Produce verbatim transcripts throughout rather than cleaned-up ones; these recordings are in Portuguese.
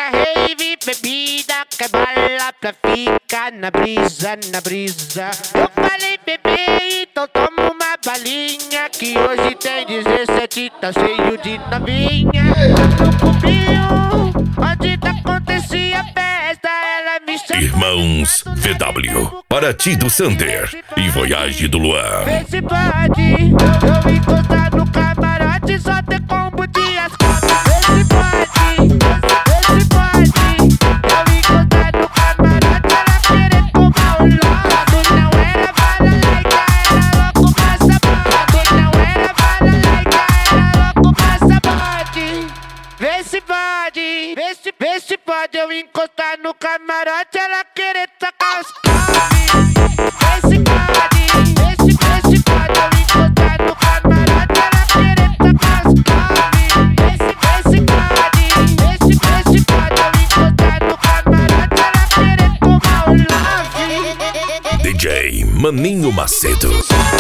rave, bebida, que bala pra ficar na brisa, na brisa. Eu falei, bebê, então toma uma balinha, que hoje tem dezessete, tá cheio de novinha. No cubinho, onde tá acontecia a festa, ela me chamou. Irmãos V W, Paraty do Sander e Voyage do Luan. Vê se pode, eu encostar no camarote, só ter combo de ascalpo. Vê se pode, vê se pode, eu encostar no camarote, ela querer tomar o lodo. Não era bala laica, era louco passaporte. Não era bala laica, era louco passaporte. Vê se pode, vê se, vê se pode, eu encostar no camarote, ela querer tacar os come. Vê se pode, vê se, vê se pode, eu encostar no camarote, ela querer tacar os come. Vê se, vê se pode, vê se, vê se pode, eu encostar no camarote, ela querer tomar o love. D J Maninho Macedo.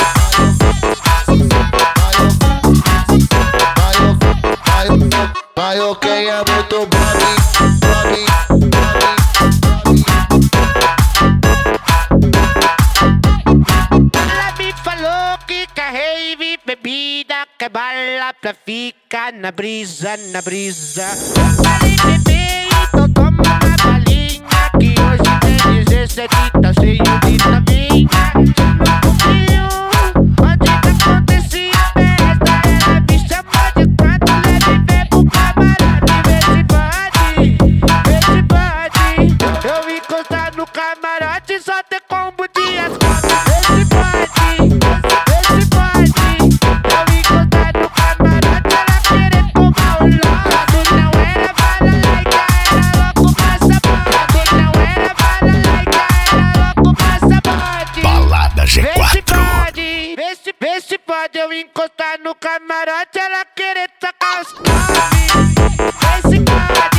Vai, ok, é muito bom, bom, Ela me falou que quer rave, bebida, que bala pra ficar na brisa, na brisa. Eu falei, bebê, então toma uma balinha, que hoje tem dezessete, tá cheio de novinha. No cubinho, onde tá acontecia a festa, ela me chamou de quatro, leve bebo camarote. Vê se pode, vê se pode, eu encostar no camarote, só ter combo de ascalpo. Vê se pode, vê se pode, eu encostar no camarote, ela querer tomar o lodo. Não era bala laica, era louco passaporte. Não era bala laica, era louco passaporte. Balada G Vê se quatro. pode, vê se, vê se pode, eu encostar no camarote, ela querer tacar os come. Vê se pode.